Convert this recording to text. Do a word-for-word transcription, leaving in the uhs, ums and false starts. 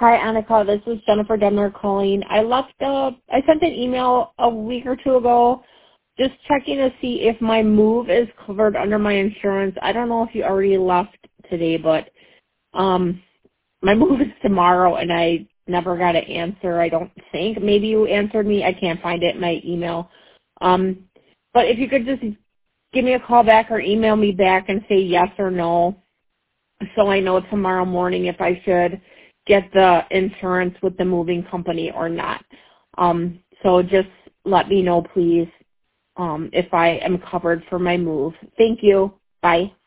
Hi, Annika. This is Jennifer Demler calling. I left a, I sent an email a week or two ago just checking to see if my move is covered under my insurance. I don't know if you already left today, but um, my move is tomorrow, and I never got an answer, I don't think. Maybe you answered me. I can't find it in my email. Um, but if you could just give me a call back or email me back and say yes or no so I know tomorrow morning if I should get the insurance with the moving company or not. Um, so just let me know, please, um, if I am covered for my move. Thank you. Bye.